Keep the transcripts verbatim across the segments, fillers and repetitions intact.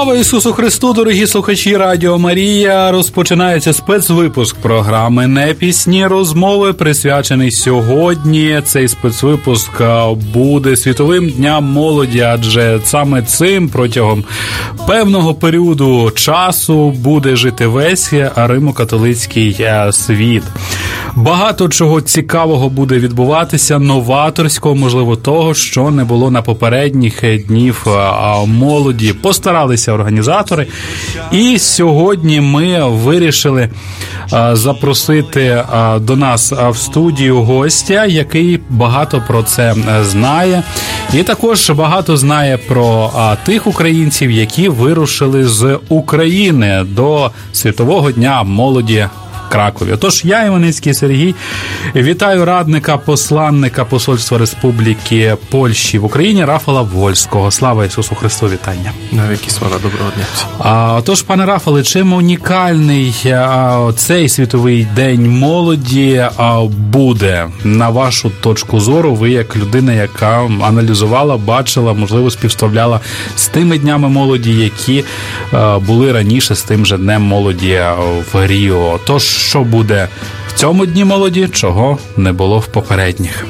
Слава Ісусу Христу, дорогі слухачі Радіо Марія! Розпочинається спецвипуск програми «Непісні розмови», присвячений сьогодні. Цей спецвипуск буде Світовим дням молоді, адже саме цим протягом певного періоду часу буде жити весь римо-католицький світ. Багато чого цікавого буде відбуватися, новаторського, можливо, того, що не було на попередніх днів молоді. Постаралися організатори. І сьогодні ми вирішили запросити до нас в студію гостя, який багато про це знає. І також багато знає про тих українців, які вирушили з України до Світового дня молоді Кракові. Тож я, Іваницький Сергій, вітаю радника посланника Посольства Республіки Польщі в Україні Рафала Вольського. Слава Ісусу Христу, вітання. Навіки слава, доброго дня. А, тож, пане Рафале, чим унікальний а, цей Світовий день молоді а, буде, на вашу точку зору, ви як людина, яка аналізувала, бачила, можливо, співставляла з тими днями молоді, які а, були раніше з тим же днем молоді в Ріо. Тож, що буде в цьому дні молоді, чого не було в попередніх?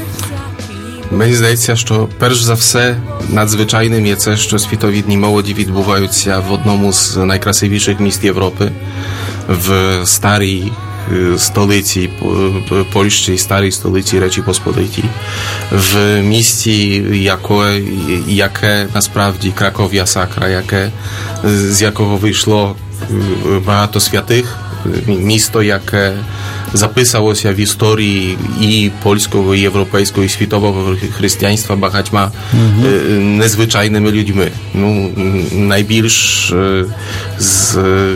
Мені здається, що перш за все надзвичайним є це, що Світові дні молоді відбуваються в одному з найкрасивіших міст Європи, в старій столиці Польщі, старій столиці Речі Посполитій, в місті, яке, яке насправді Кракowia Sakra, яке, з якого вийшло багато святих, місто, яке записалося в історії і польського, і європейського, і світового християнства багатьма mm-hmm. незвичайними людьми. Ну, найбільш, з,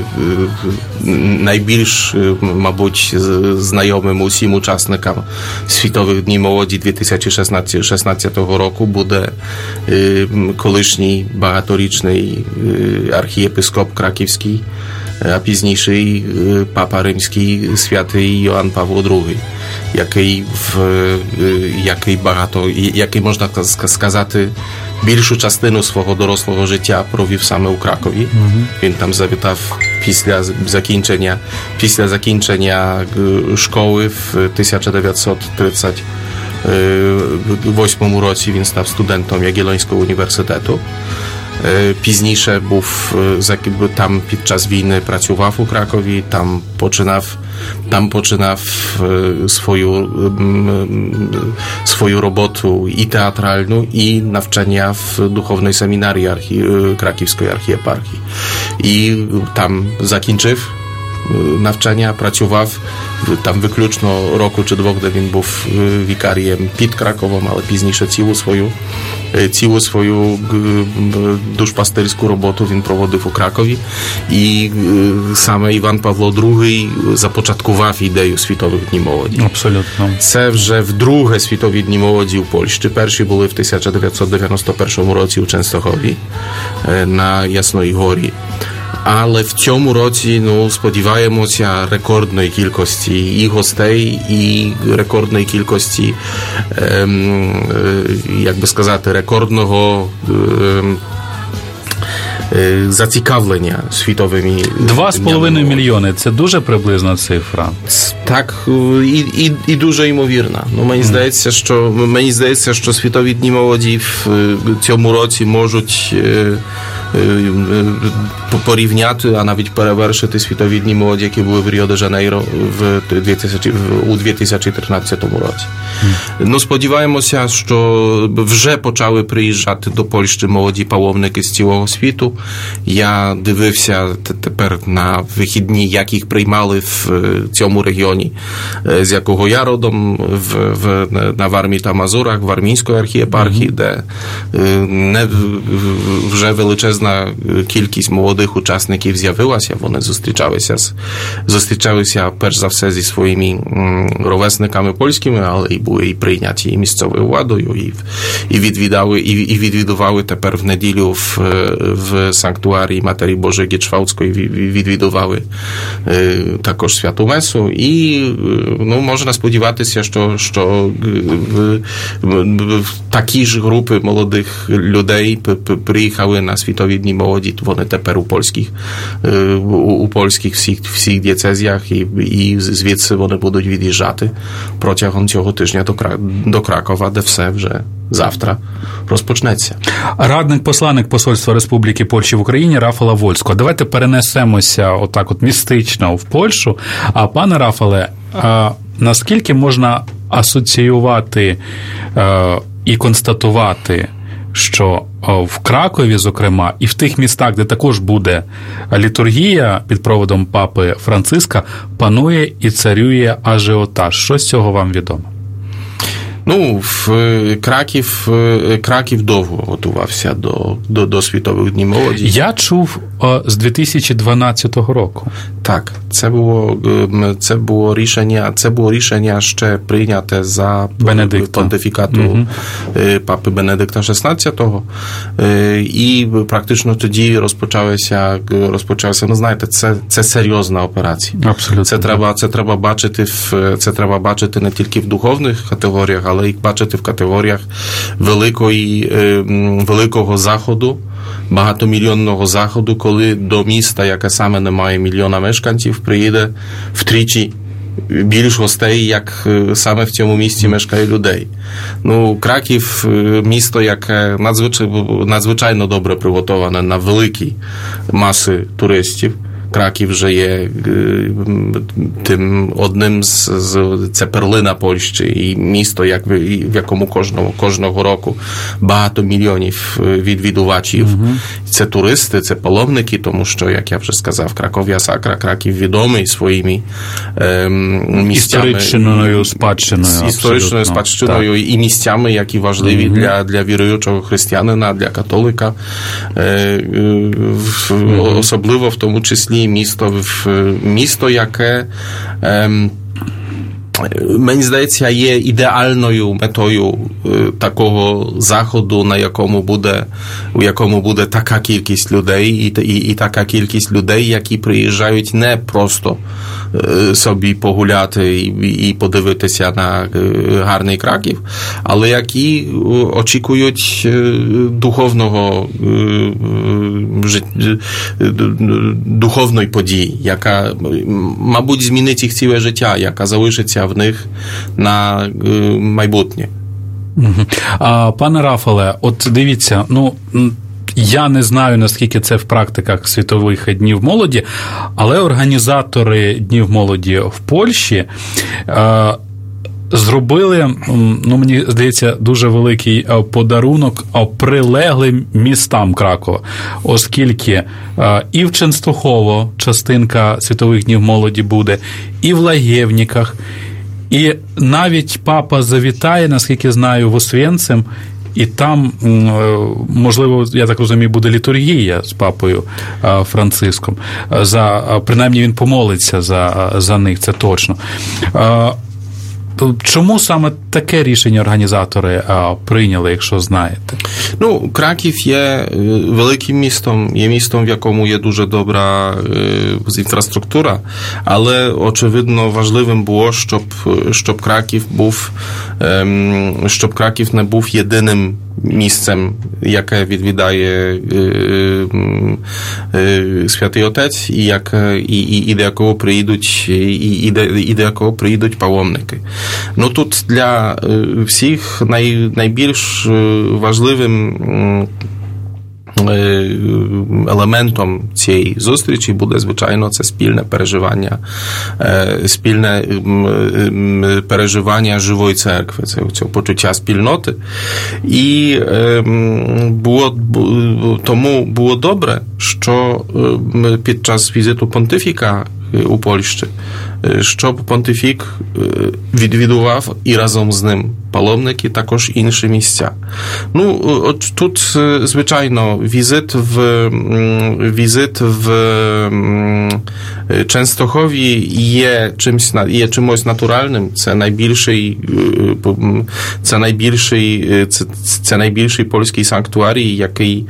найбільш, мабуть, знайомим усім учасникам Світових днів молоді дві тисячі шістнадцятого року буде колишній багаторічний архієпископ краківський, a пізніший папа римський святий Йоанн Павло другий, який, в, який багато, який, можна сказати, більшу частину свого дорослого життя провів саме у Кракові. Mm-hmm. Він там завітав після закінчення, після закінчення школи в тисяча дев'ятсот тридцять восьмому році він став студентом Jagiellońskiego університету. Пізніше був там під час війни працював у Кракові, там починав там починав свою свою роботу і театральну, і навчання в духовній семінарії архі... Краківської архієпархії. І там закінчив навчання, працював там виключно року чи двох, де він був вікарієм під Краковом, але пізніше цілу свою цілу свою душпастирську роботу він проводив у Кракові. І саме Іван Павло другий започаткував ідею Світових днів молоді. Абсолютно. Це вже вдруге Світові дні молоді у Польщі. Перші були в тисяча дев'ятсот дев'яносто першому році у Częstochowie на Ясної горі. Але в цьому році, ну, сподіваємося рекордної кількості і гостей, і рекордної кількості, ем, як би сказати, рекордного ем, зацікавлення світовими Два з половиною мільйони. Це дуже приблизна цифра. Так, і, і, і дуже ймовірна. Ну, мені здається, що мені здається, що Світові дні молоді в цьому році можуть порівняти, а навіть перевершити Світові дні молоді, які були в Ріо-де-Жанейро в у дві тисячі тринадцятому році. Mm. Ну, сподіваємося, що вже почали приїжджати до Польщі молоді паломники з цілого світу. Я дивився тепер на вихідні, як їх приймали в цьому регіоні, з якого я родом, в, в, на Вармії та Мазурах, в Вармійської архієпархії, mm. де не, вже величезна кількість молодих учасників з'явилася. Вони зустрічалися, з, зустрічалися перш за все зі своїми м, ровесниками польськими, але і були і прийняті і місцевою владою, і, і відвідали, і, і відвідували тепер в неділю в, в в санктуарії Матері Божої Гетшвалдської відвідували також святу месу. І ну, можна сподіватися, що, що такі ж групи молодих людей приїхали на Світові дні молоді. Вони тепер у польських, у польських всіх, всіх дієцезіях, і, і звідси вони будуть від'їжджати протягом цього тижня до, до Кракова, де все вже завтра розпочнеться. Радник посланник Посольства Республіки Польщі в Україні Рафала Вольського. Давайте перенесемося отак от містично в Польщу. А пане Рафале, а наскільки можна асоціювати а, і констатувати, що в Кракові, зокрема, і в тих містах, де також буде літургія під проводом папи Франциска, панує і царює ажіотаж? Що з цього вам відомо? Ну, в Краків, Краків довго готувався до, до, до Світових днів молоді. Я чув о, з дві тисячі дванадцятого року. Так, це було, це було рішення, це було рішення ще прийняте за Бенедикта. понтифікату угу. папи Бенедикта шістнадцятого. І практично тоді розпочалося, розпочалося, ну знаєте, це, це серйозна операція. Абсолютно. Це треба, це треба бачити в, це треба бачити не тільки в духовних категоріях, але й бачити в категоріях великої, великого заходу, багатомільйонного заходу, коли до міста, яке саме не має мільйона мешканців, приїде втричі більш гостей, як саме в цьому місті мешкає людей. Ну, Краків – місто, яке надзвичайно, надзвичайно добре приготоване на великі маси туристів. Краків вже є тим одним з, з це перлина Польщі і місто, як в якому кожного кожного року багато мільйонів відвідувачів. Uh-huh. Це туристи, це паломники, тому що, як я вже сказав, Краков'я Сакра, Краків відомий своїми ем, місцями. Історичною спадщиною. Історичною спадщиною і місцями, які важливі uh-huh. для, для віруючого християнина, для католика. Е, в, uh-huh. Особливо в тому числі місто, місто, яке ем, мені здається, є ідеальною метою такого заходу, на якому буде, у якому буде така кількість людей і, і, і така кількість людей, які приїжджають не просто собі погуляти і, і подивитися на гарний Краків, але які очікують духовного духовної події, яка, мабуть, змінить їх ціле життя, яка залишиться в них на майбутнє. А, пане Рафале, от дивіться, ну, я не знаю, наскільки це в практиках світових днів молоді, але організатори днів молоді в Польщі е, зробили, ну, мені здається, дуже великий подарунок прилеглим містам Кракова, оскільки е, і в Ченстухово частинка світових днів молоді буде, і в Лагєвніках, і навіть папа завітає, наскільки знаю, в Освєнцим, і там, можливо, я так розумію, буде літургія з папою Франциском. За, принаймні він помолиться за, за них, це точно. Чому саме таке рішення організатори а, прийняли, якщо знаєте? Ну, Краків є великим містом, є містом, в якому є дуже добра е, інфраструктура, але, очевидно, важливим було, щоб, щоб Краків був, е, щоб Краків не був єдиним місцем, яке відвідає е, е, Святий Отець, і, як, і, і, і до якого приїдуть, і, і, і до якого приїдуть паломники. Ну, тут для всіх най, найбільш важливим елементом цієї зустрічі буде, звичайно, це спільне переживання, спільне переживання живої церкви, це, це почуття спільноти. І було, тому було добре, що під час візиту понтифіка у Польщі, щоб понтифік відвідував і разом з ним паломники, також інші місця. Ну, от тут, звичайно, візит в, візит в Częstochowie є чимось, є чимось натуральним. Це найбільший, це найбільший, це, це найбільший польський санктуарій, який,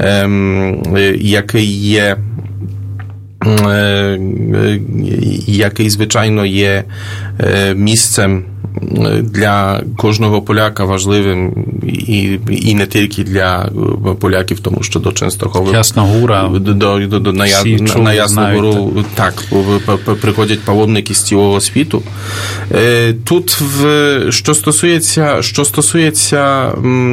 який є який, звичайно, є місцем для кожного поляка важливим і, і не тільки для поляків, тому що до Częstochowy Ясна Гора, до, до, до, на, на, на Ясну Гору так, приходять паломники з цілого світу. Тут, в, що стосується, що стосується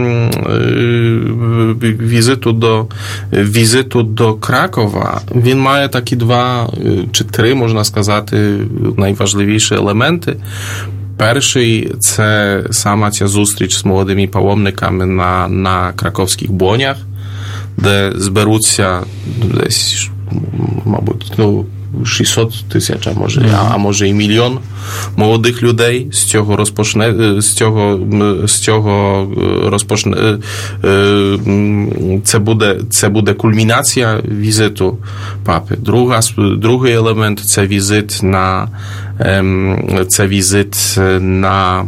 візиту до, візиту до Кракова, він має такі два чи три, можна сказати, найважливіші елементи. Перший – це сама ця зустріч з молодими паломниками на, на краківських бонях, де зберуться десь, мабуть, ну, шістсот тисяч, а може, mm-hmm. а може і мільйон молодих людей. З цього розпочне, з цього, з цього розпочне, це буде, це буде кульмінація візиту папи. Друга, другий елемент – це візит на, це візит на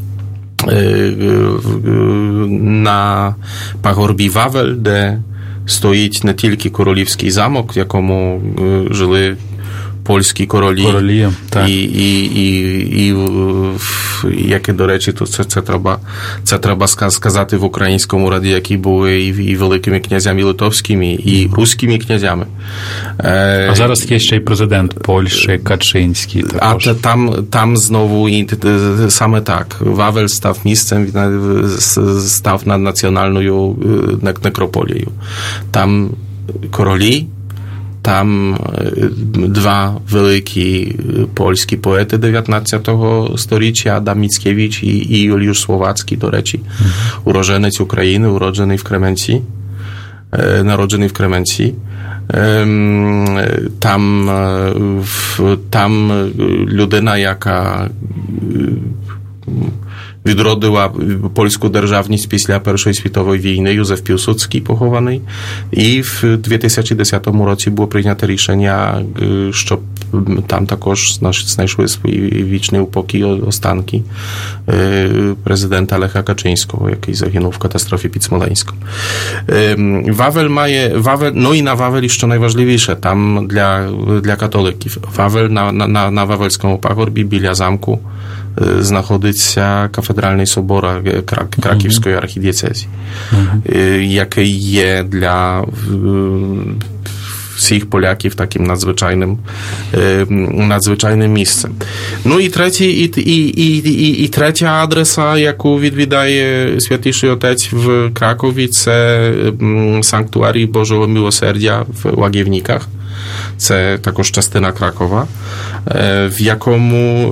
на пагорбі Вавель, де стоїть не тільки королівський замок, в якому жили польські королі, королі і, і, і, і, і яке, до речі, то це, це, треба, це треба сказати в українському раді, які були і, і великими князями литовськими, і руськими князями. А зараз є ще й президент Польщі, Качинський. Також. А там, там знову і, саме так. Вавель став місцем, став над національною некрополією. Там королі, там два великі польські поети дев'ятнадцятого сторіччя, Адам Міцкевич і, і Юліуsz Słowacki, до речі, mm-hmm. уродженець України, уроджений в Кременці, народжений в Кременці. Там, там людина, яка відродила польську державність після Першої світової війни, Józef Piłsudski похований. І в дві тисячі десятому році було прийнято рішення, щоб там також знайшли свій вічний упокій останки президента Lecha Kaczyńskiego, який загинув в катастрофі під Смоленськом. Wawel має, Wawel, no i na Wawel, що найважливіше, там для, для католиків. Wawel на, на, на Wawelському пагорбі біля замку знаходиться кафедральний собор Краківської архідієцезії, uh-huh. який є для всіх поляків таким надзвичайним, надзвичайним місцем. Ну і третій, і, і, і, і, і третя адреса, яку відвідає Святіший Отець в Кракові, це санктуарій Божого Милосердя в Łagiewnikach. Це також частина Кракова, в якому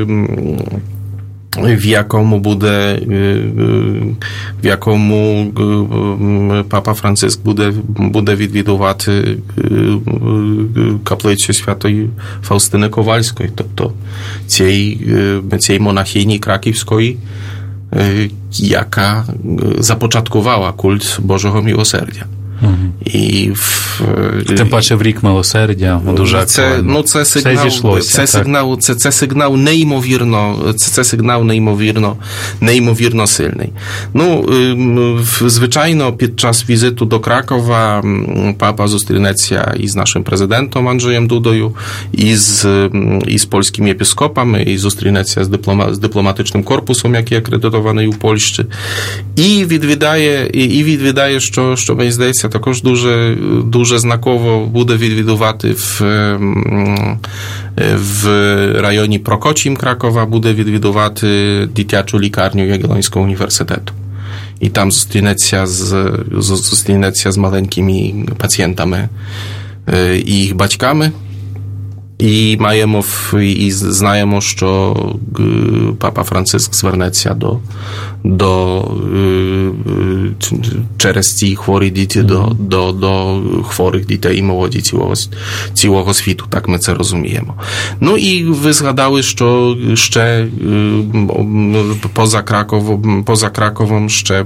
в якому буде в якому папа Франциск буде, буде відвідувати каплицю Святої Фаустини Ковальської, тобто цієї, цієї монахині краківської, яка започаткувала культ Божого Милосердя. Угу. І в, тим паче в рік милосердя дуже це, ну, це сигнал, зійшлося, це сигнал, це, це сигнал неймовірно, це, це сигнал неймовірно, неймовірно сильний. Ну, звичайно, під час візиту до Кракова папа зустрінеться із нашим президентом Анджеєм Дудою, із, із польськими єпископами, і зустрінеться з, диплома, з дипломатичним корпусом, який акредитований у Польщі, і відвідає, і, і відвідає, що, що мені здається, також дуже, дуже знаково буде відвідувати в, в районі Прокocim Краkowa, буде відвідувати дитячу лікарню Jagiellońskiego університету. І там зустрінеться з, зустрінеться з маленькими пацієнтами і їх батьками. І маємо, і знаємо, що папа Франциск звернеться до, до через ці хворі діти mm-hmm. до, до, до хворих дітей і молоді цілого, цілого світу, так ми це розуміємо. Ну і ви згадали, що ще поза Краковом, поза Краковом ще,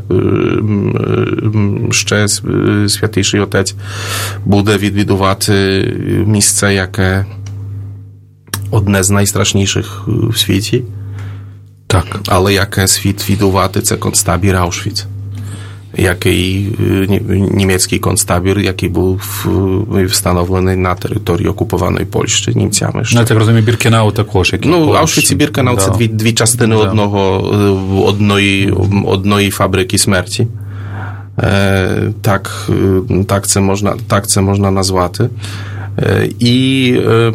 ще Святіший Отець буде відвідувати місце, яке одне з найстрашніших в світі. Так. Але яке світ відувати, це концтабір Аушвіц. Який, німецький концтабір, який був встановлений на території окупованої Польщі німцями. Ну, я так розумію, Біркенау також. Ну, Аушвіц і Біркенау да. це дві, дві частини да. одного, одної, одної фабрики смерті. Е, так, так, це можна, так це можна назвати. І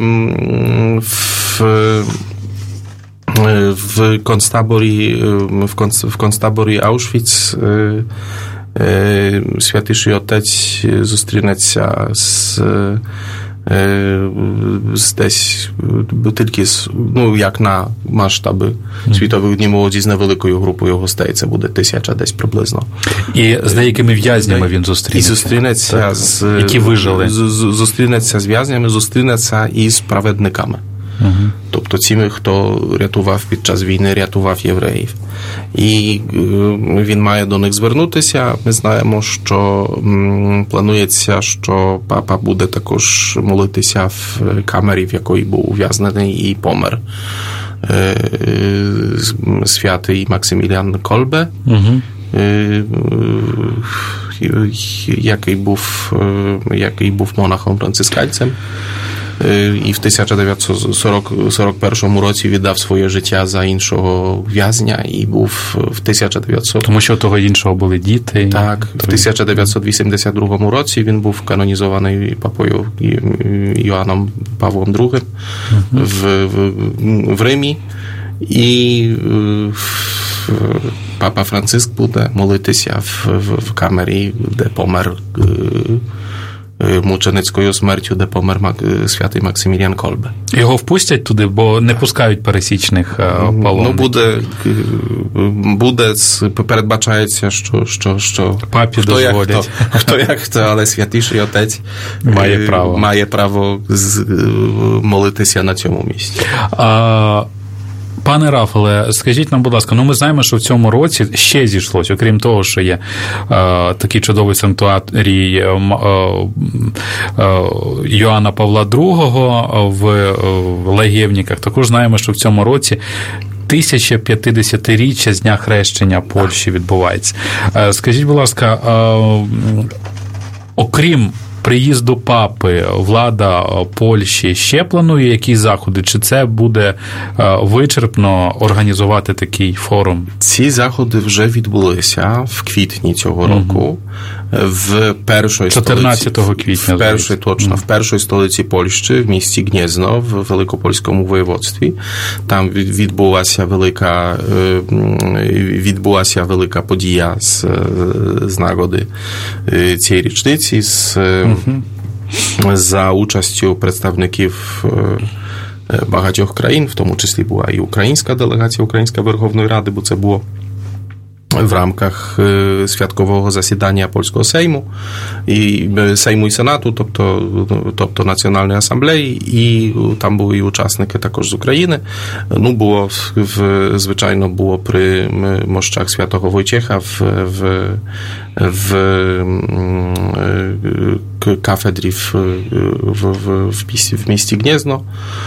в, в концтаборі в, конц, в концтаборі Аушвіц Святіший Отець зустрінеться з десь тільки з, ну, як на масштаби Світових днів молоді з невеликою групою гостей, це буде тисяча десь приблизно. І з деякими в'язнями він зустрінеться. І зустрінеться так, з, які вижили. З, зустрінеться з в'язнями, зустрінеться і з праведниками. Угу. Тобто цими, хто рятував під час війни, рятував євреїв. І він має до них звернутися. Ми знаємо, що планується, що папа буде також молитися в камері, в якої був ув'язнений і помер святий Максиміліан Кольбе, угу. який був, який був монахом-францисканцем. І в тисяча дев'ятсот сорок першому році віддав своє життя за іншого в'язня і був в тисяча дев'ятсот... Тому що того іншого були діти. Так, в тисяча дев'ятсот вісімдесят другому році він був канонізований папою Йоанном Павлом другим угу. в, в, в Римі. І папа Франциск буде молитися в, в, в камері, де помер мученицькою смертю, де помер святий Максиміліан Кольбе. Його впустять туди, бо не пускають пересічних паломників? Ну, буде, буде передбачається, що, що, що папі хто дозволять. Як хто, хто як хто, але Святіший Отець має право, має право молитися на цьому місці. А... Пане Рафале, скажіть нам, будь ласка, ну ми знаємо, що в цьому році ще зійшлось, окрім того, що є е, такий чудовий санктуарій е, е, Йоанна Павла другого в, в Легєвніках, також знаємо, що в цьому році тисяча п'ятдесятиріччя з дня хрещення Польщі відбувається. Е, скажіть, будь ласка, е, окрім приїзду папи, влада Польщі ще планує якісь заходи? Чи це буде вичерпно організувати такий форум? Ці заходи вже відбулися в квітні цього року. Угу. В першій чотирнадцятого квітня. В першій, точно, угу. в першій столиці Польщі, в місті Гнєзно, в Великопольському воєводстві. Там відбулася велика, відбулася велика подія з, з нагоди цієї річниці, з за участю представників багатьох країн, в тому числі була і українська делегація, Українська Верховної Ради, бо це було в рамках святкового засідання Польського Сейму, і Сейму і Сенату, тобто, тобто Національної асамблеї, і там були і учасники також з України. Ну, було, в, звичайно, було при мощах Святого Войцiecha в, в, в, в кафедрі в, в, в, в, місті, в місті Гнєзно.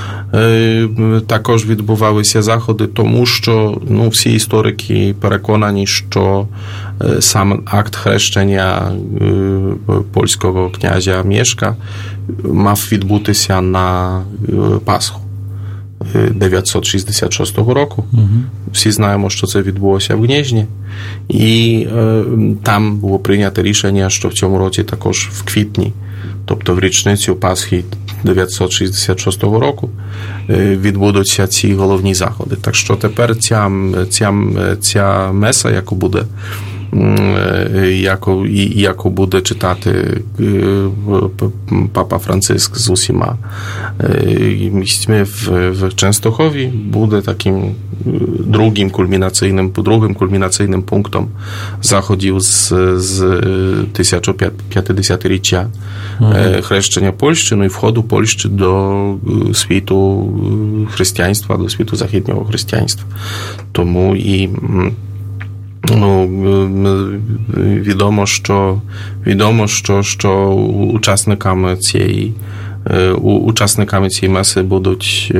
Також відбувалися заходи, тому що ну, всі історики переконані, що сам акт хрещення польського князя Mieszka мав відбутися на Пасху дев'ятсот шістдесят шостого року. Угу. Всі знаємо, що це відбулося в Гнєзні. І е, там було прийнято рішення, що в цьому році також в квітні, тобто в річницю Пасхи дев'ятсот шістдесят шостого року, відбудуться ці головні заходи. Так що тепер ця, ця, ця меса, яку буде яко, яко буде читати папа Франциск з усіма місцями в, в Częstochowie, буде таким другим кульмінаційним, другим кульмінаційним пунктом заходів з, з тисячоп'ятдесятиріччя mm-hmm. хрещення Польщі, ну і входу Польщі до світу християнства, до світу західнього християнства. Тому і ну, відомо, що відомо, що, що учасниками цієї учасниками цієї меси будуть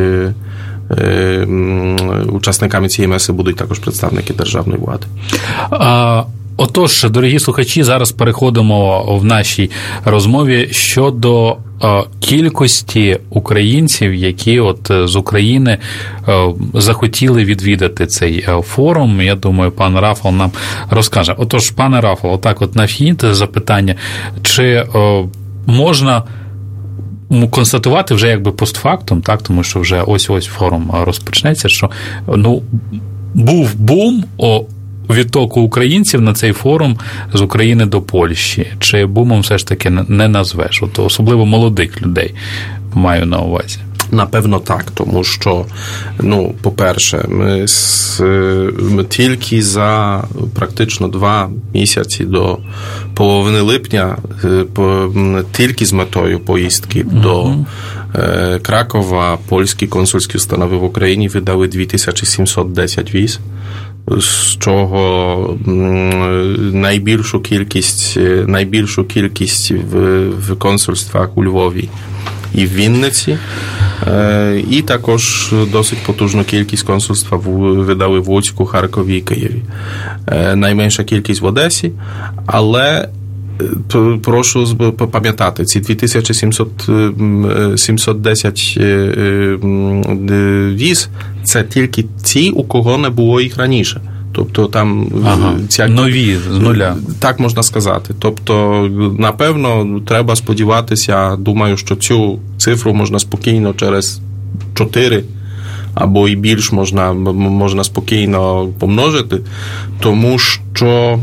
учасниками цієї меси будуть також представники державної влади. А, отож, дорогі слухачі, зараз переходимо в нашій розмові щодо а, кількості українців, які от з України а, захотіли відвідати цей а, форум. Я думаю, пан Рафал нам розкаже. Отож, пане Рафал, отак от на вхід запитання, чи а, можна констатувати вже якби постфактум, так, тому що вже ось-ось форум розпочнеться, що ну, був бум о відтоку українців на цей форум з України до Польщі. Чи бумом все ж таки не назвеш? От, особливо молодих людей маю на увазі. Напевно, так, тому що, ну, по-перше, ми, ми тільки за практично два місяці до половини липня, тільки з метою поїздки mm-hmm. до Кракова, польські консульські установи в Україні видали дві тисячі сімсот десять віз, з чого найбільшу кількість, найбільшу кількість в, в консульствах у Львові і в Вінниці, і також досить потужну кількість консульства видали в Луцьку, Харкові і Києві. Найменша кількість в Одесі, але прошу пам'ятати, ці дві тисячі сімсот десять віз – це тільки ті, у кого не було їх раніше. Тобто там ага, ця... нові з нуля. Так можна сказати. Тобто, напевно, треба сподіватися, думаю, що цю цифру можна спокійно через чотири або і більш можна, можна спокійно помножити, тому що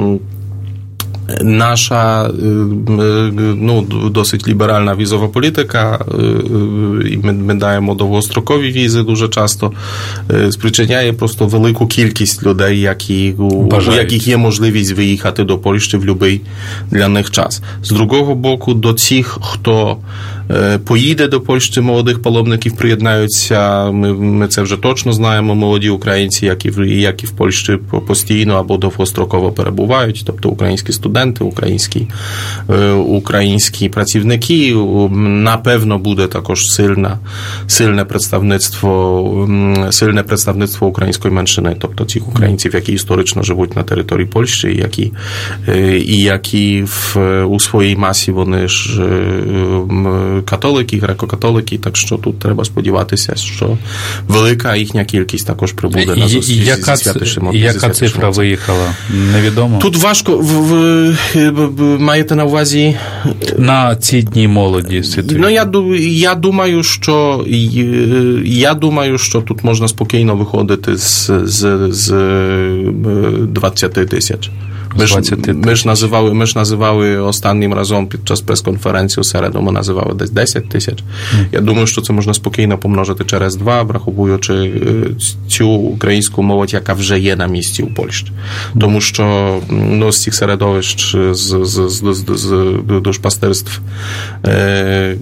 наша, ну, досить ліберальна візова політика, і ми, ми даємо довгострокові візи дуже часто, спричиняє просто велику кількість людей, які, у яких є можливість виїхати до Польщі в будь-який для них час. З другого боку, до цих, хто поїде до Польщі, молодих паломників приєднаються, ми, ми це вже точно знаємо, молоді українці, які в, які в Польщі постійно або довгостроково перебувають, тобто українські студенти, українські, українські працівники. Напевно, буде також сильна, сильне представництво, сильне представництво української меншини, тобто цих українців, які історично живуть на території Польщі, які, і які в, у своїй масі вони ж католики, греко-католики, так що тут треба сподіватися, що велика їхня кількість також прибуде на зустріч яка, зі святішим. Яка цифра виїхала? Невідомо? Тут важко, в, в, в, маєте на увазі... На ці дні молоді світові. Ну, я, я думаю, що я думаю, що тут можна спокійно виходити з, з, з двадцять тисяч. Ми ж, ми, ж називали, ми ж називали останнім разом під час прес-конференції у середу, ми називали десь десять тисяч. Mm. Я думаю, що це можна спокійно помножити через два, враховуючи цю українську молодь, яка вже є на місці у Польщі. Mm. Тому що, ну, з цих середовищ, з, з, з, з, з душпастерств е,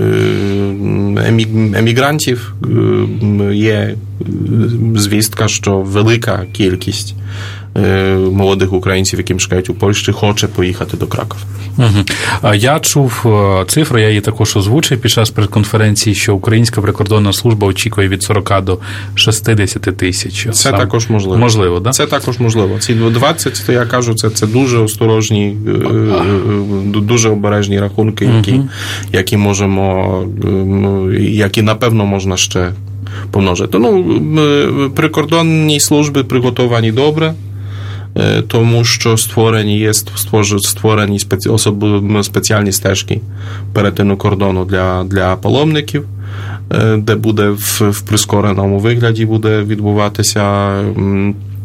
емігрантів є звістка, що велика кількість молодих українців, які мешкають у Польщі, хоче поїхати до Кракова. Угу. Я чув цифру, я її також озвучив під час прес-конференції, що Українська прикордонна служба очікує від сорок до шістдесят тисяч. Це Сам... також можливо. Можливо, да? Це також можливо. Ці двадцять, то я кажу, це, це дуже осторожні, дуже обережні рахунки, які, угу. які можемо, які, напевно, можна ще помножити. Ну, прикордонні служби приготовані добре, тому що створені є створені спеці, особливо спеціальні стежки перетину кордону для, для паломників, де буде в, в прискореному вигляді буде відбуватися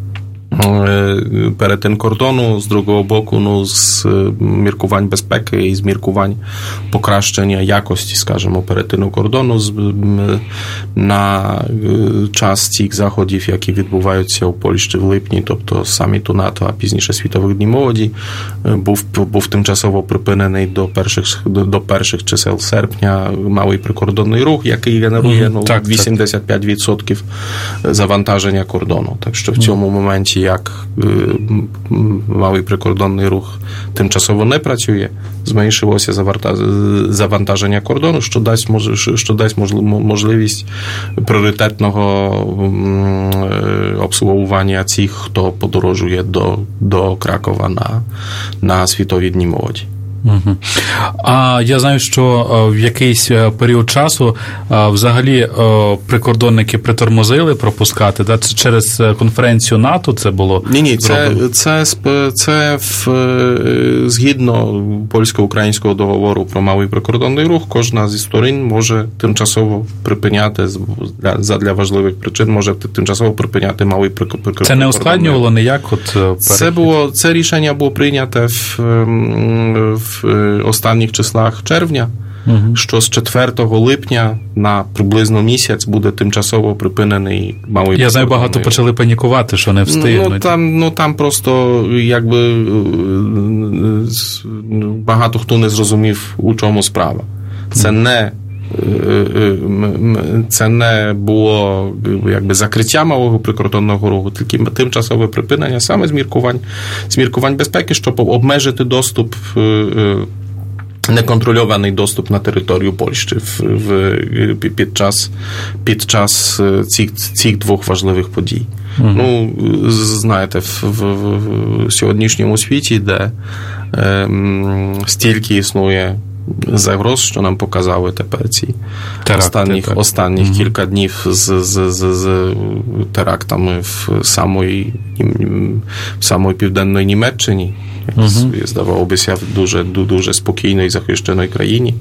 перетин кордону, з другого боку, ну, з міркувань безпеки і з міркувань покращення якості, скажімо, перетину кордону з, на час цих заходів, які відбуваються у Польщі в липні, тобто саміту НАТО, а пізніше Світових днів молоді, був, був тимчасово припинений до перших, до, до перших чисел серпня малий прикордонний рух, який генерує mm, ну, так, вісімдесят п'ять відсотків завантаження кордону. Так що в цьому моменті як малий прикордонний рух тимчасово не працює, зменшилося завантаження кордону, що дасть, що дасть можливість пріоритетного обслуговування цих, хто подорожує до, до Кракова на, на Світові дні молоді. Угу. А я знаю, що в якийсь період часу взагалі прикордонники притормозили пропускати, да? Це через конференцію НАТО це було? Ні-ні, це, це, це в, згідно польсько-українського договору про малий прикордонний рух, кожна зі сторін може тимчасово припиняти, для, для важливих причин, може тимчасово припиняти малий прикордонний рух. Це не ускладнювало ніяк? От, це, було, це рішення було прийнято в, в в останніх числах червня, угу. що з четвертого липня на приблизно місяць буде тимчасово припинений малий. Я знаю, багато почали панікувати, що не встигнуть. Ну, там, ну, там просто, якби, багато хто не зрозумів, у чому справа. Це не це не було, якби, закриття малого прикордонного руху, тільки тимчасове припинення саме з міркувань, з міркувань безпеки, щоб обмежити доступ, неконтрольований доступ на територію Польщі в, в, під час, під час цих, цих двох важливих подій. Mm-hmm. Ну, знаєте, в, в, в сьогоднішньому світі, де ем, стільки існує загроз, що нам показали тепер ці теракти, останніх, так. останніх mm-hmm. кілька днів з, з, з, з терактами в самої, в самої південної Німеччині, mm-hmm. здавалося, в дуже, дуже спокійної, захищеної країні.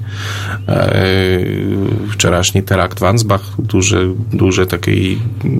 Вчорашній теракт в Ансбах дуже, дуже такий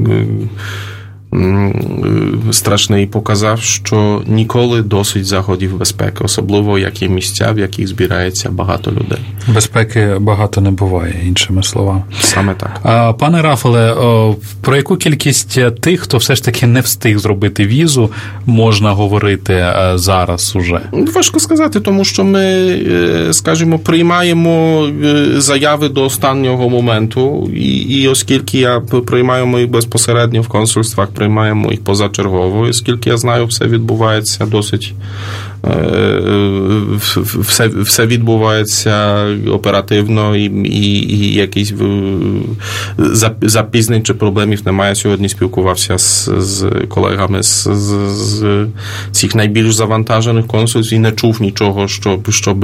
страшний, показав, що ніколи досить заходів безпеки, особливо як є місця, в яких збирається багато людей. Безпеки багато не буває, іншими словами. Саме так. А, пане Рафале, про яку кількість тих, хто все ж таки не встиг зробити візу, можна говорити зараз уже? Важко сказати, тому що ми, скажімо, приймаємо заяви до останнього моменту, і, і оскільки я приймаємо їх безпосередньо в консульствах, приймаємо їх позачергово, оскільки я знаю, все відбувається досить, все, все відбувається оперативно і, і, і якісь запізнень чи проблемів немає. Сьогодні спілкувався з, з колегами з, з, з цих найбільш завантажених консульств і не чув нічого, щоб, щоб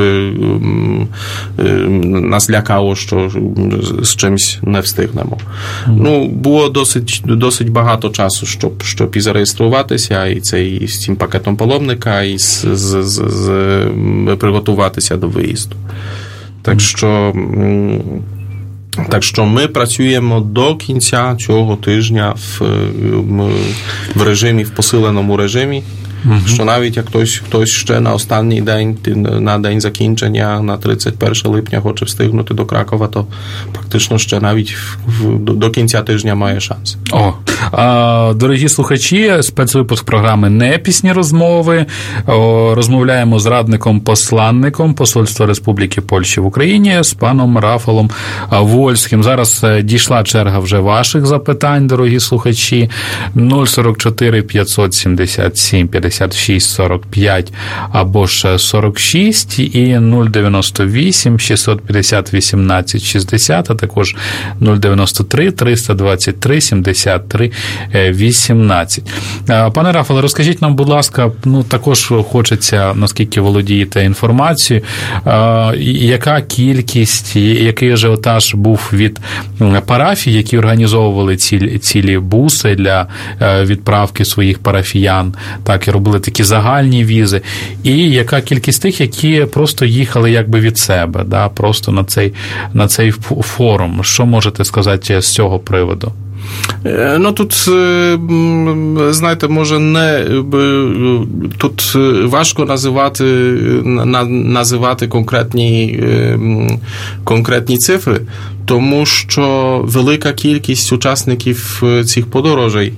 нас лякало, що з чимось не встигнемо. Mm. Ну, було досить, досить багато часу, щоб, щоб і зареєструватися, і це і з цим пакетом паломника, і з, з, з, з приготуватися до виїзду. Так що, так що ми працюємо до кінця цього тижня в, в режимі, в посиленому режимі. Mm-hmm. Що навіть як хтось, хтось ще на останній день, на день закінчення, на тридцять перше липня хоче встигнути до Кракова, то практично ще навіть в, до, до кінця тижня має шанс. О, а, дорогі слухачі, спецвипуск програми «Непісні розмови». О, розмовляємо з радником-посланником Посольства Республіки Польщі в Україні, з паном Рафалом Вольським. Зараз дійшла черга вже ваших запитань, дорогі слухачі. нуль сорок чотири п'ятсот сімдесят сім п'ятдесят шість сорок п'ять або ж сорок шість і нуль дев'яносто вісім шістсот п'ятдесят вісімнадцять шістдесят, а також нуль дев'яносто три триста двадцять три сімдесят три вісімнадцять. Пане Рафале, розкажіть нам, будь ласка, ну також хочеться, наскільки володієте інформацією, яка кількість, який ажіотаж був від парафій, які організовували цілі, цілі буси для відправки своїх парафіян, так, і робили такі загальні візи, і яка кількість тих, які просто їхали якби від себе, да, просто на цей, на цей форум. Що можете сказати з цього приводу? Ну, тут, знаєте, може не... Тут важко називати, називати конкретні, конкретні цифри, тому що велика кількість учасників цих подорожей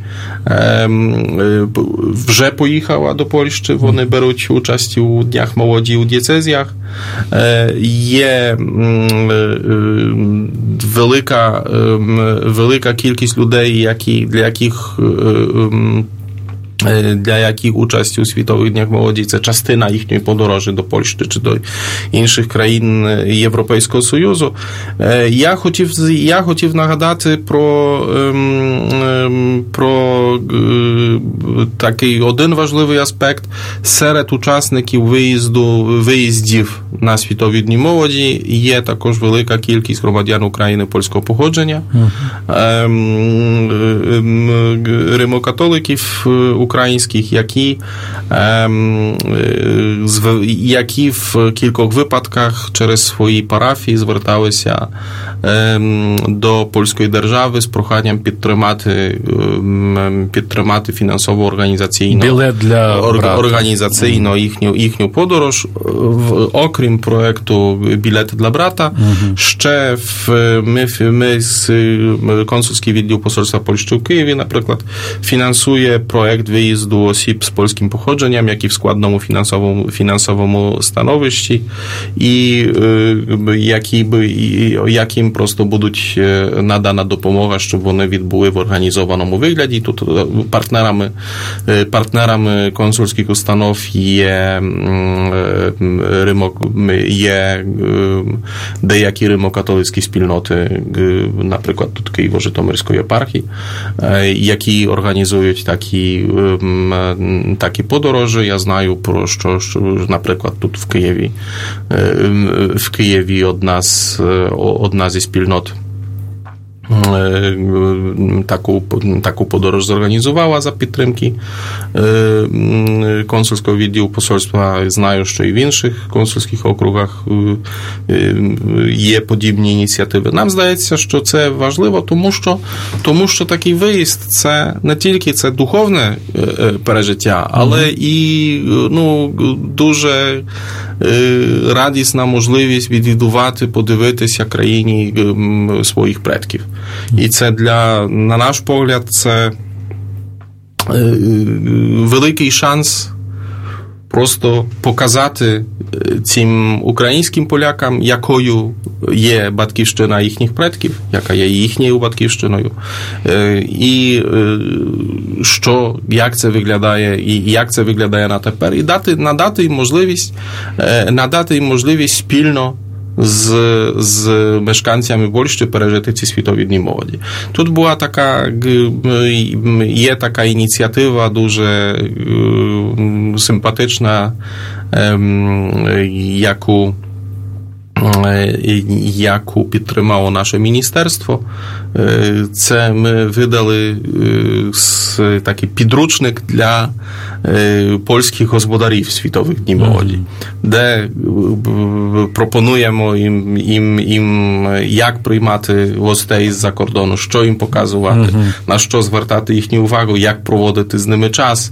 вже поїхала до Польщі, вони беруть участь у Днях молоді у дієцезіях. Є велика, велика кількість людей, які, для яких для яких участь у Світових Днях молоді – це частина їхньої подорожі до Польщі чи до інших країн Європейського Союзу. Я хотів, я хотів нагадати про, про такий один важливий аспект. Серед учасників виїзду, виїздів на Світові Дні молоді є також велика кількість громадян України польського походження, римокатоликів українських, які, які в кількох випадках через свої парафії зверталися до польської держави з проханням підтримати, підтримати фінансово організаційно, для організаційно їхню, їхню подорож. Окрім проєкту «Білети для брата», угу. ще в, ми, ми з консульський відділ посольства Польщі в Києві, наприклад, фінансує проєкт виїзду осіб з польським походженням, які в складному фінансовому, фінансовому становищі, і які, яким просто будуть надана допомога, щоб вони відбули в організованому вигляді. Тут партнерами, партнерами консульських установ є, є деякі римокатолицькі спільноти, наприклад, тут Києво-Житомирської єпархії, які організують такі, такі подорожі. Я знаю про що, що, наприклад, тут в Києві, в Києві одна з, одна зі спільнот таку, таку подорож зорганізувала за підтримки консульського відділу посольства. Знаю, що і в інших консульських округах є подібні ініціативи. Нам здається, що це важливо, тому що, тому що такий виїзд – це не тільки це духовне пережиття, але і ну, дуже радісна можливість відвідувати, подивитися країні своїх предків. І це для, на наш погляд, це великий шанс просто показати цим українським полякам, якою є батьківщина їхніх предків, яка є їхньою батьківщиною, і що, як це виглядає, і як це виглядає на тепер, і дати, надати їм можливість, надати їм можливість спільно з, з мешканцями Польщі пережити ці Світові Дні молоді. Тут була така, є така ініціатива дуже симпатична, яку яку підтримало наше міністерство. Це ми видали такий підручник для польських господарів Світових Днів молоді, де пропонуємо їм, їм, їм як приймати гостей з-за кордону, що їм показувати, uh-huh. на що звертати їхню увагу, як проводити з ними час,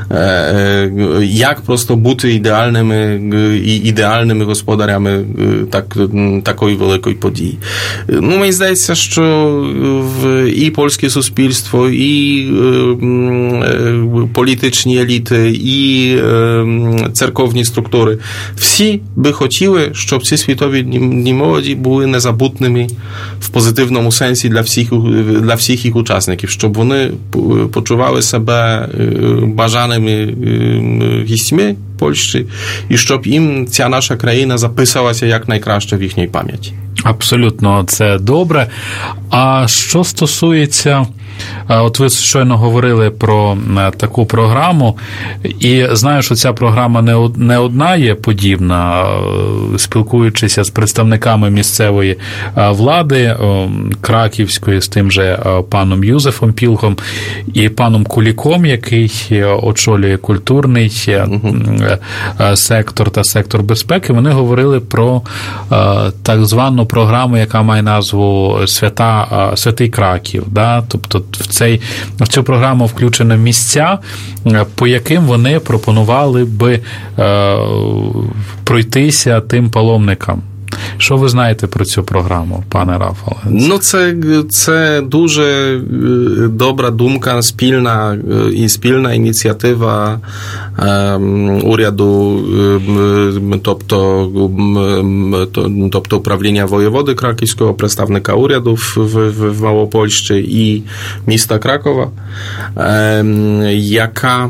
як просто бути ідеальними, ідеальними господарями так, такої великої події. Ну, мені здається, що в, і польське суспільство, і е, політичні еліти, і е, церковні структури, всі би хотіли, щоб ці Світові Дні молоді були незабутними в позитивному сенсі для всіх, для всіх їх учасників, щоб вони почували себе бажаними гістьми Польщі, і щоб їм ця наша країна записалася як найкраще в їхній пам'яті. Абсолютно, це добре. А що стосується, от ви щойно говорили про таку програму, і знаю, що ця програма не одна є подібна, спілкуючися з представниками місцевої влади краківської, з тим же паном Юзефом Пілгом і паном Куліком, який очолює культурний сектор та сектор безпеки, вони говорили про так звану програму, яка має назву «Свята, Святий Краків». Да? Тобто от в, цей, в цю програму включено місця, по яким вони пропонували би е, пройтися тим паломникам. Що ви знаєте про цю програму, пане Рафале? Ну, це, це дуже добра думка, спільна і спільна ініціатива е, уряду, е, тобто, е, тобто управління воєводи Краківського, представника уряду в, в, в Малопольщі і міста Кракова, е, яка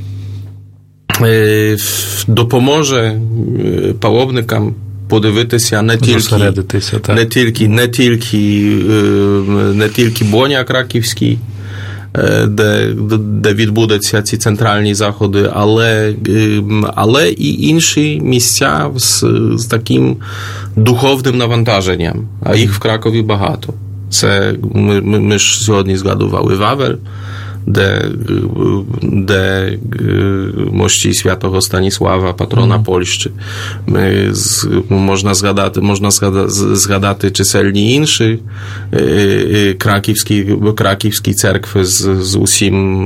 е, допоможе паломникам подивитися не тільки, не тільки, не тільки, не тільки Боня Краківський, де, де відбудуться ці центральні заходи, але, але і інші місця з, з таким духовним навантаженням, а їх в Кракові багато. Це, ми, ми, ми ж сьогодні згадували Вавель, де, де мощі святого Станіслава, патрона mm. Польщі. З, можна згадати, можна згадати чисельні інші краківські, краківські церкви з, з усім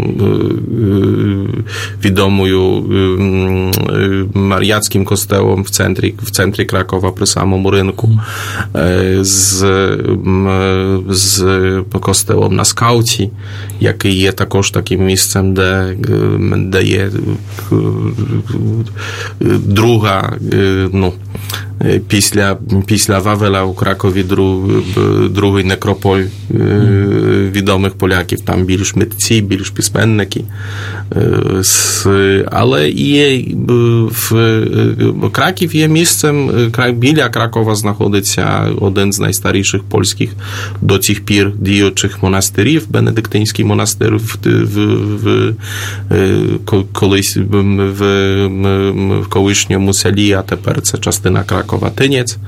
відомою Мар'яцьким костелом в центрі, в центрі Кракова при самому ринку, з, з костелом на Скауті, який є також таким місцем, де, де є друга, ну, після, після Вавеля у Кракові друг, другий некрополь відомих поляків. Там більш митці, більш письменники. Але є в Краків є місцем, біля Кракова знаходиться один з найстаріших польських до цих пір діючих монастирів, Бенедиктинський монастир в, в, в колись в, в колишньому селі, а тепер це частина Кракова Тинець,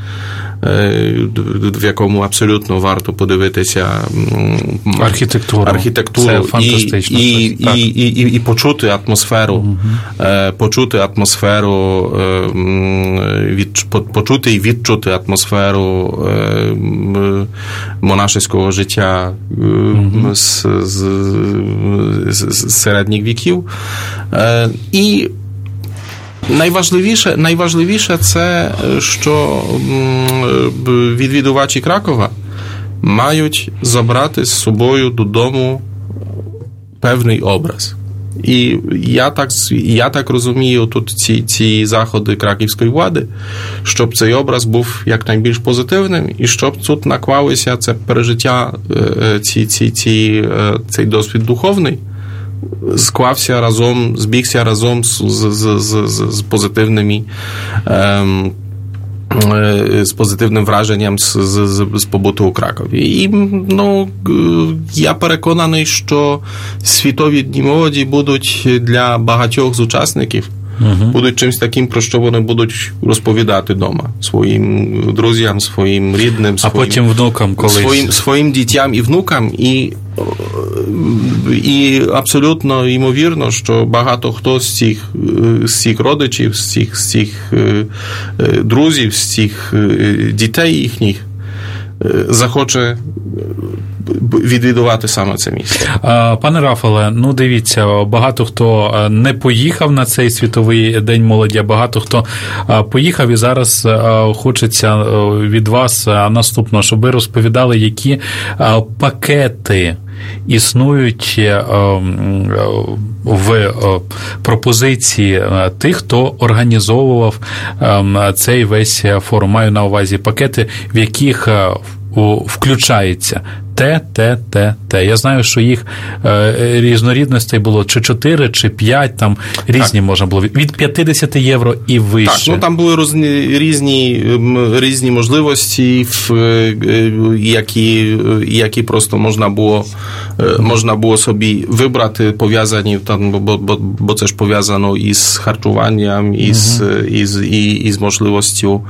в якому абсолютно варто подивитися архітектуру, архітектуру і, і, і, і, і, і почути атмосферу, угу. почути атмосферу, від, почути і відчути атмосферу монашеського життя угу. з, з, з, з середніх віків. І Найважливіше, найважливіше це, що відвідувачі Кракова мають забрати з собою додому певний образ. І я так, я так розумію тут ці, ці заходи краківської влади, щоб цей образ був якнайбільш позитивним, і щоб тут наклалися це пережиття, ці, ці, ці, цей досвід духовний, склався разом, збігся разом з, з, з, з, з позитивними ем, з позитивним враженням з, з, з побуту у Кракові. І, ну, я переконаний, що світові дні молоді будуть для багатьох з учасників Uh-huh. будуть чимось таким, про що вони будуть розповідати вдома своїм друзям, своїм рідним, а своїм, потім внукам колись. Своїм, своїм дітям і внукам. І, і абсолютно ймовірно, що багато хто з цих, з цих родичів, з цих, з цих друзів, з цих дітей їхніх захоче відвідувати саме це місце. Пане Рафале, ну дивіться, багато хто не поїхав на цей світовий день молоді, а багато хто поїхав, і зараз хочеться від вас наступного, щоб ви розповідали, які пакети існують в пропозиції тих, хто організовував цей весь форум. Маю на увазі пакети, в яких включається те, те, те, те. Я знаю, що їх е, різнорідностей було чи чотири, чи п'ять, там різні так. можна було. Від п'ятдесят євро і вище. Так, ну там були різні, різні, різні можливості, які, які просто можна було, можна було собі вибрати, пов'язані, там, бо, бо, бо це ж пов'язано із харчуванням, із, угу. із, із, із можливістю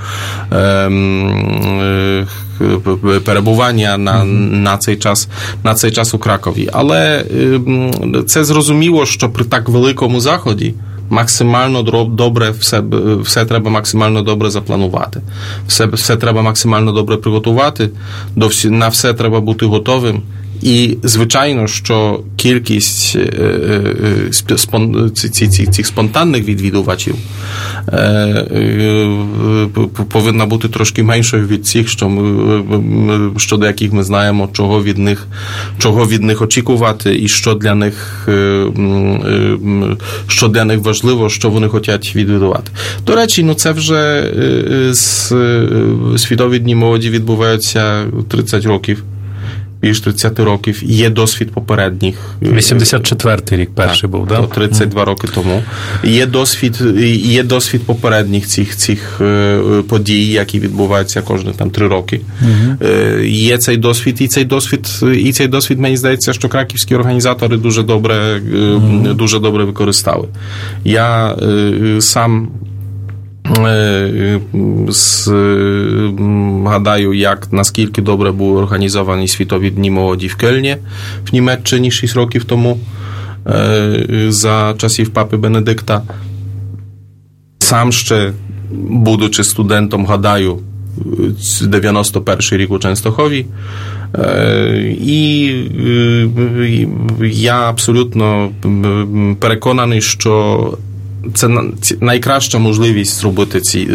ем, перебування на, на, цей час, на цей час у Кракові. Але це зрозуміло, що при так великому заході максимально добре все, все треба максимально добре запланувати. Все, все треба максимально добре приготувати, до всі, на все треба бути готовим. І, звичайно, що кількість цих спонтанних відвідувачів повинна бути трошки меншою від цих, що ми, щодо яких ми знаємо, чого від них, чого від них очікувати і що для них, що для них важливо, що вони хочуть відвідувати. До речі, ну це вже Світові дні молоді відбуваються тридцять років. Більш тридцять років. Є досвід попередніх. вісімдесят четвертий рік перший так, був, так? Да? тридцять два mm. роки тому. Є досвід, є досвід попередніх цих, цих подій, які відбуваються кожні там три роки. Mm-hmm. Є цей досвід, і цей досвід, і цей досвід, мені здається, що краківські організатори дуже добре, mm-hmm. дуже добре використали. Я сам Згадаю, як наскільки добре були організовані Світові дні молоді в Кельні в Німеччині шість років тому за часів папи Бенедикта. Сам ще, будучи студентом, гадаю, дев'яносто перший рік у Ченстохові. І я абсолютно переконаний, що це найкраща можливість зробити ці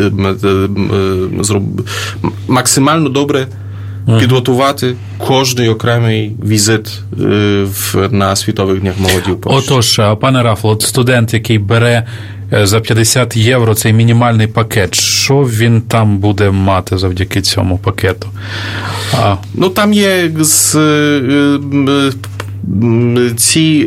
максимально добре підготувати кожний окремий візит на Світових днях молоді в Польщі. Отож, пане Рафал, от студент, який бере за п'ятдесят євро цей мінімальний пакет, що він там буде мати завдяки цьому пакету? А... Ну, там є з, ці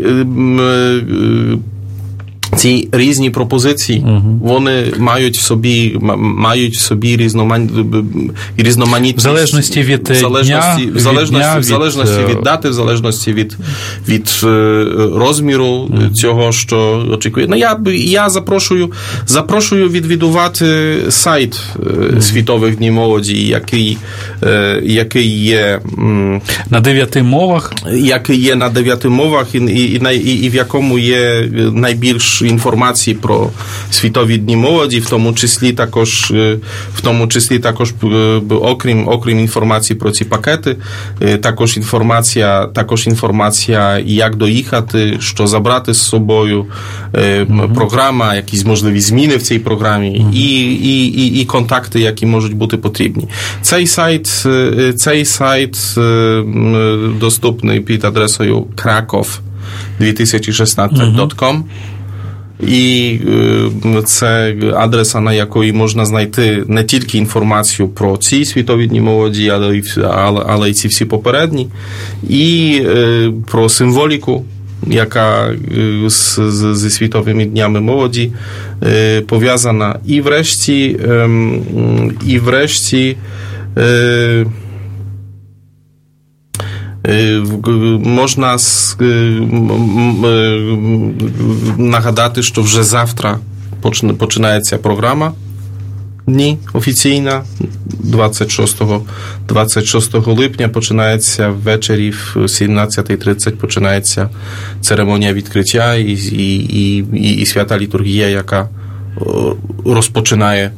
Ці різні пропозиції, uh-huh. вони мають в собі, мають в собі різноман... різноманітність. В залежності від в залежності, дня, в залежності, від, в залежності від... від дати, в залежності від, від розміру uh-huh. цього, що очікує. Ну, я, я запрошую, запрошую відвідувати сайт uh-huh. Світових днів молоді, який, який є... На дев'яти мовах? Який є на дев'яти мовах і, і, і, і в якому є найбільш інформації про Світові дні молоді, в тому числі також, в тому числі також окрім, окрім інформації про ці пакети, також інформація, також інформація, як доїхати, що забрати з собою, mm-hmm. програма, якісь можливі зміни в цій програмі mm-hmm. і, і, і, і контакти, які можуть бути потрібні. Цей сайт, цей сайт доступний під адресою краков дві тисячі шістнадцять крапка ком. І це адреса, на якої можна знайти не тільки інформацію про ці Світові дні молоді, але, але, але й ці всі попередні, і про символіку, яка з, з, зі Світовими днями молоді пов'язана. І врешті, і врешті можна нагадати, що вже завтра починається програма дні офіційна, двадцять шостого липня починається ввечері в сімнадцята тридцять починається церемонія відкриття і, і, і, і свята літургія, яка розпочинає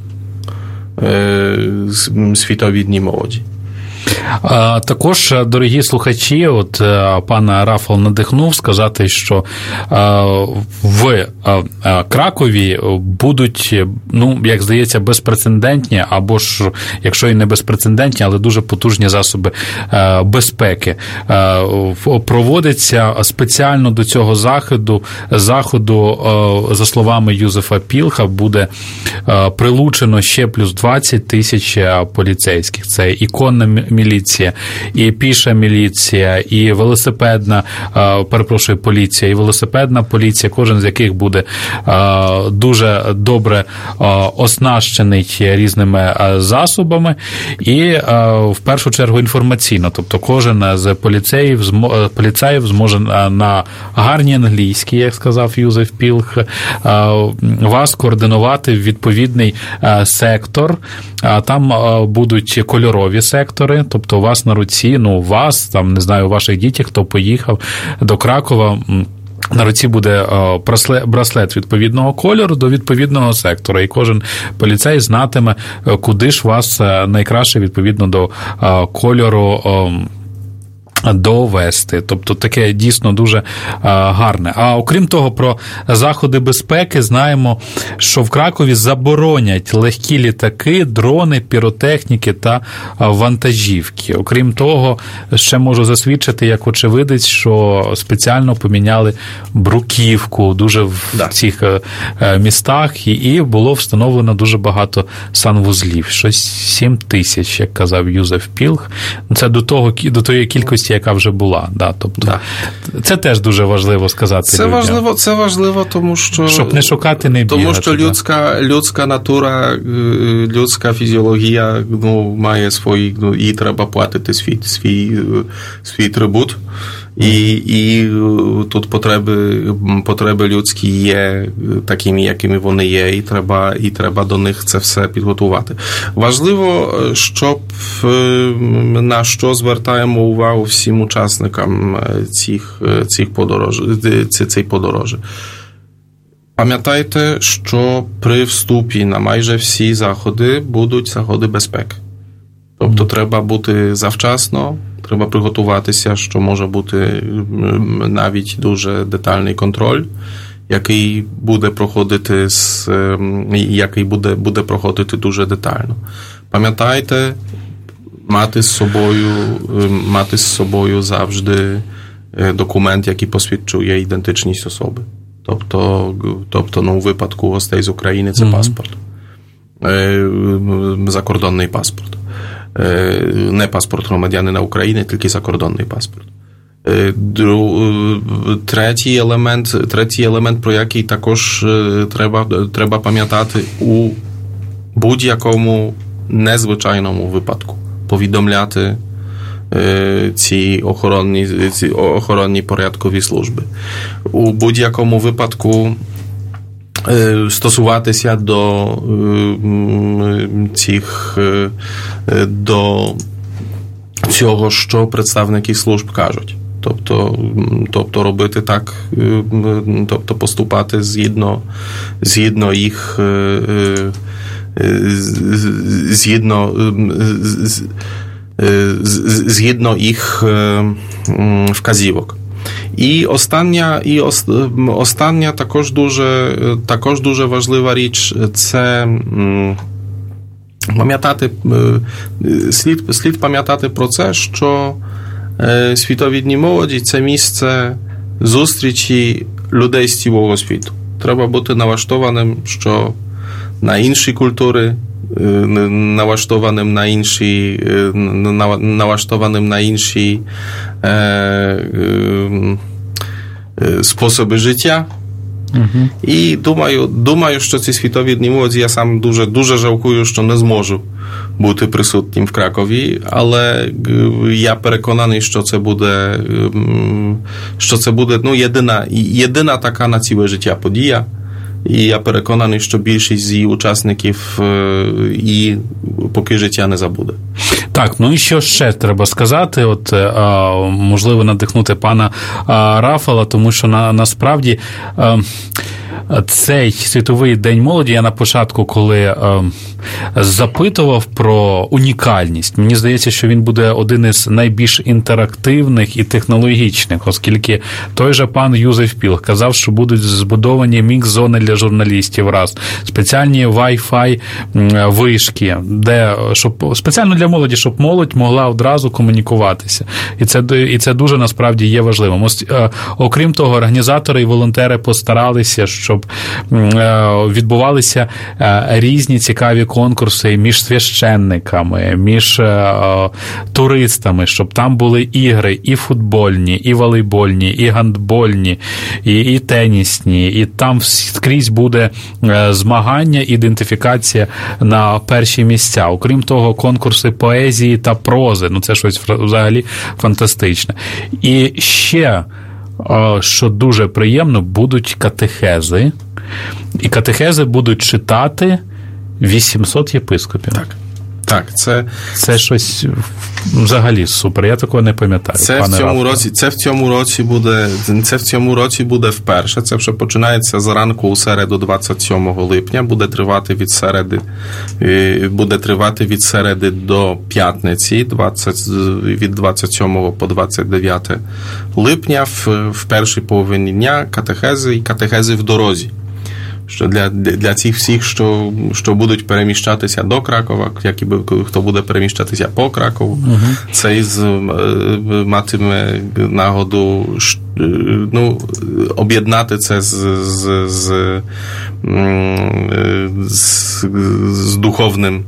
Світові дні молоді. Також, дорогі слухачі, от пан Рафал надихнув сказати, що в Кракові будуть, ну, як здається, безпрецедентні, або ж, якщо і не безпрецедентні, але дуже потужні засоби безпеки. Проводиться спеціально до цього заходу, заходу, за словами Юзефа Пілха, буде прилучено ще плюс двадцять тисяч поліцейських. Це іконна міліція, і піша міліція, і велосипедна, перепрошую, поліція, і велосипедна поліція, кожен з яких буде дуже добре оснащений різними засобами, і в першу чергу інформаційно, тобто кожен з поліцеїв, поліцеїв зможе на гарній англійській, як сказав Юзеф Пілх, вас координувати в відповідний сектор. Там будуть кольорові сектори, тобто у вас на руці, ну, у вас, там, не знаю, у ваших дітей, хто поїхав до Кракова, на руці буде браслет відповідного кольору до відповідного сектора, і кожен поліцей знатиме, куди ж вас найкраще відповідно до кольору довести. Тобто таке дійсно дуже а, гарне. А окрім того, про заходи безпеки знаємо, що в Кракові заборонять легкі літаки, дрони, піротехніки та вантажівки. Окрім того, ще можу засвідчити, як очевидець, що спеціально поміняли бруківку дуже в да. цих містах, і, і було встановлено дуже багато санвузлів. Щось сім тисяч, як казав Юзеф Пілг. Це до того, до тої кількості, яка вже була. Да, тобто, да. Це теж дуже важливо сказати. Це людям. важливо, це важливо, тому що... Щоб не шукати, не бігати. Тому що людська, людська натура, людська фізіологія, ну, має свої, ну, їй треба платити свій, свій, свій трибут. І, і тут потреби, потреби людські є такими, якими вони є, і треба, і треба до них це все підготувати. Важливо, щоб на що звертаємо увагу всім учасникам цих, цих подорож, цих подорожі. Пам'ятайте, що при вступі на майже всі заходи будуть заходи безпеки. Тобто треба бути завчасно, треба приготуватися, що може бути навіть дуже детальний контроль, який буде проходити з, який буде, буде проходити дуже детально. Пам'ятайте, мати з собою, мати з собою завжди документ, який посвідчує ідентичність особи. Тобто, тобто ну, у випадку гостей з України це mm-hmm. паспорт. Закордонний паспорт. Не паспорт громадянина України, тільки закордонний паспорт. Третій елемент, третій елемент, про який також треба, треба пам'ятати у будь-якому незвичайному випадку. Повідомляти ці охоронні, ці охоронні порядкові служби. У будь-якому випадку стосуватися до цих, до цього, що представники служб кажуть. Тобто, тобто робити так, тобто поступати згідно, згідно їх, згідно, згідно їх вказівок. І остання, і остання також дуже, також дуже важлива річ – це пам'ятати, слід, слід пам'ятати про це, що Світові дні молоді – це місце зустрічі людей з цілого світу. Треба бути налаштованим, що на інші культури, налаштованим на інші, налаштованим на інші е, е, способи життя. Uh-huh. І думаю, думаю, що ці світові дні молоді, я сам дуже, дуже жалкую, що не зможу бути присутнім в Кракові, але я переконаний, що це буде, що це буде, ну, єдина, єдина така на ціле життя подія. І я переконаний, що більшість з її учасників і поки життя не забуде. Так, ну і що ще треба сказати, от, можливо, надихнути пана Рафала, тому що на, насправді цей Світовий день молоді, я на початку, коли е, запитував про унікальність, мені здається, що він буде один із найбільш інтерактивних і технологічних, оскільки той же пан Юзеф Пілг казав, що будуть збудовані мікс-зони для журналістів, раз, спеціальні Wi-Fi вишки, де, щоб, спеціально для молоді, щоб молодь могла одразу комунікуватися. І це, і це дуже, насправді, є важливим. Ось, е, окрім того, організатори і волонтери постаралися, щоб відбувалися різні цікаві конкурси між священниками, між туристами, щоб там були ігри і футбольні, і волейбольні, і гандбольні, і, і тенісні, і там скрізь буде змагання, ідентифікація на перші місця. Окрім того, конкурси поезії та прози, ну це щось взагалі фантастичне. І ще, що дуже приємно, будуть катехези, і катехези будуть читати вісімсот єпископів. Так. Так, це... Це щось взагалі супер, я такого не пам'ятаю. Це в цьому році, це в цьому році буде, це в цьому році буде вперше. Це вже починається зранку у середу двадцять сьомого липня, буде тривати від середи, буде тривати від середи до п'ятниці, двадцять, від двадцять сьомого по двадцять дев'яте липня, в, в першій половині дня катехези і катехези в дорозі. Що для, для цих всіх, що, що будуть переміщатися до Кракова, як і хто буде переміщатися по Кракову, uh-huh. цей з, матиме нагоду ну, об'єднати це з, з, з, з, з духовним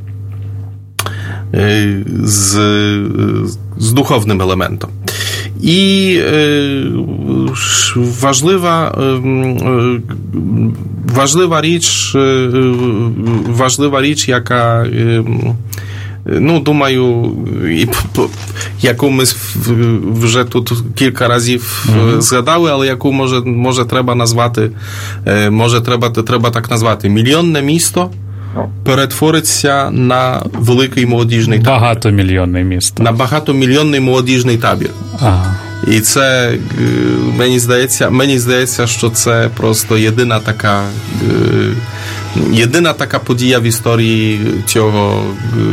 з, з духовним елементом. І е, важлива, е, важлива річ, е, важлива річ, яка, е, ну, думаю, і, яку ми вже тут кілька разів mm-hmm. згадали, але яку може, може треба назвати, е, може треба, треба так назвати, мільйонне місто перетвориться на великий молодіжний табір. Багатомільйонне місто. На багатомільйонний молодіжний табір. Ага. І це, мені здається, мені здається, що це просто єдина така, єдина така подія в історії цього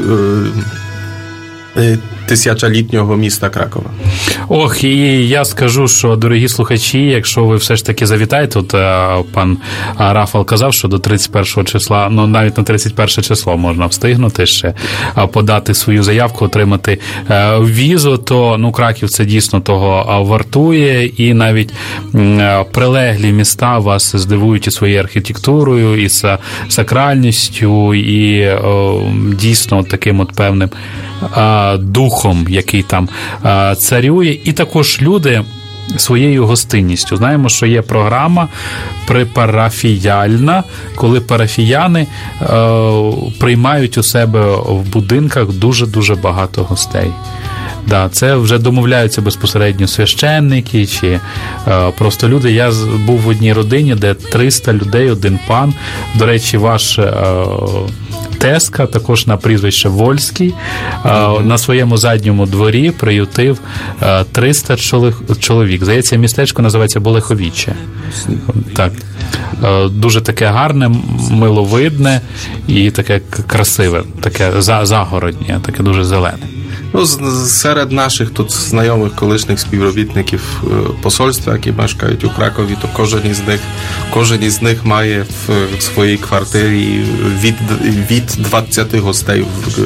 тисячолітнього міста Кракова. Ох, і я скажу, що, дорогі слухачі, якщо ви все ж таки завітаєте, от пан Рафал казав, що до тридцять першого числа, ну навіть на тридцять перше число можна встигнути ще подати свою заявку, отримати візу, то, ну, Краків це дійсно того вартує, і навіть прилеглі міста вас здивують і своєю архітектурою, і сакральністю, і о, дійсно таким от певним духом, який там царює, і також люди своєю гостинністю. Знаємо, що є програма припарафіяльна, коли парафіяни е, приймають у себе в будинках дуже-дуже багато гостей. Да, це вже домовляються безпосередньо священники чи е, просто люди. Я був в одній родині, де триста людей, один пан. До речі, ваш е, тезка, також на прізвище Вольський, е, на своєму задньому дворі приютив е, триста чоловік. Здається, містечко називається Болеховіччя. Так. Е, дуже таке гарне, миловидне і таке красиве, таке загороднє, таке дуже зелене. Ну, серед наших тут знайомих колишніх співробітників посольства, які мешкають у Кракові, то кожен із них, кожен із них має в своїй квартирі від, від двадцяти гостей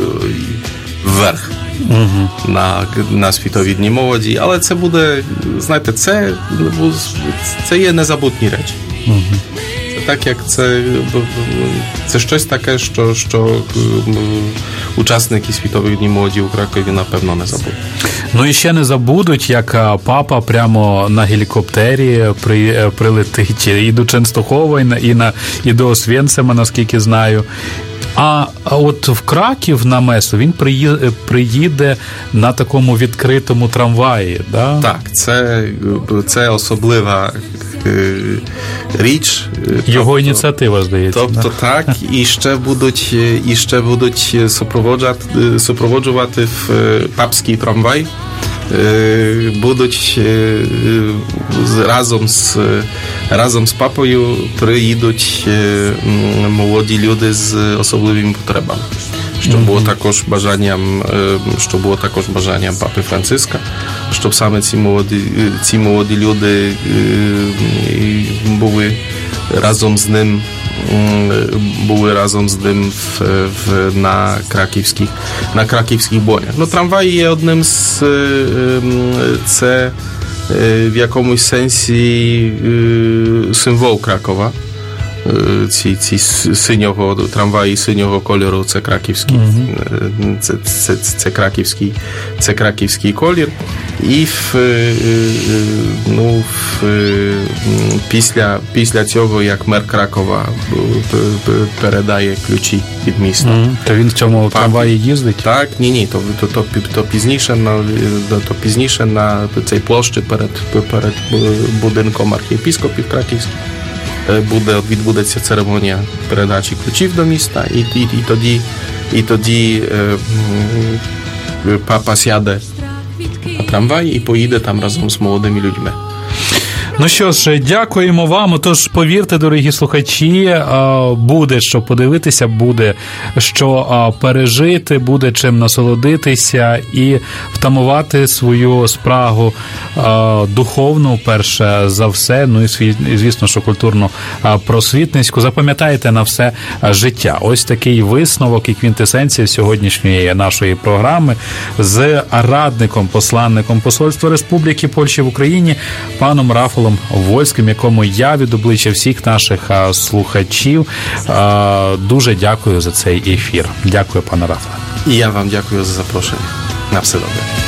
вверх угу. на, на Світові дні молоді. Але це буде, знаєте, це, це є незабутні речі. Угу. Так як це, це щось таке, що, що учасники Світових днів молоді у Кракові, напевно, не забудуть. Ну і ще не забудуть, як папа прямо на гелікоптері при, прилетить і до Ченстохова, і, на, і, на, і до Освєнцима, наскільки знаю. А, а от в Краків на месу він приїде, приїде на такому відкритому трамваї, да? Так, це, це особлива річ. Його тобто, ініціатива, здається. Тобто да? Так, і ще будуть, і ще будуть супроводжувати, супроводжувати в папський трамвай. Будуть разом з, разом з папою приїдуть молоді люди з особливими потребами. Що було також бажанням, що було також бажанням папи Франциска, щоб саме ці молоді, ці молоді люди були разом з ним, були разом з ним в, в, на краківських, на краківських боях. Ну, трамвай є одним з, це в якомусь сенсі символ Кракова. Ці, ці синього трамваї синього кольору, це краківський, mm-hmm. це, це, це, краківський, це краківський колір. І в, ну, в, після, після цього, як мер Кракова передає ключі від міста. Mm-hmm. То він в цьому трамваї їздить? Так, ні, ні, то, то, то, то, пізніше, на, то пізніше на цій площі перед, перед будинком архієпіскопів краківських буде, відбудеться церемонія передачі ключів до міста, і, і, і тоді, І тоді папа сяде на трамвай і поїде там разом з молодими людьми. Ну що ж, дякуємо вам. Тож, повірте, дорогі слухачі, буде що подивитися, буде що пережити, буде чим насолодитися і втамувати свою спрагу духовну, перше за все, ну і, звісно, що культурну просвітницьку. Запам'ятайте на все життя. Ось такий висновок і квінтесенція сьогоднішньої нашої програми з радником, посланником Посольства Республіки Польща в Україні, паном Рафалом Вольським, якому я від обличчя всіх наших слухачів дуже дякую за цей ефір. Дякую, пане Рафале. І я вам дякую за запрошення. На все добре.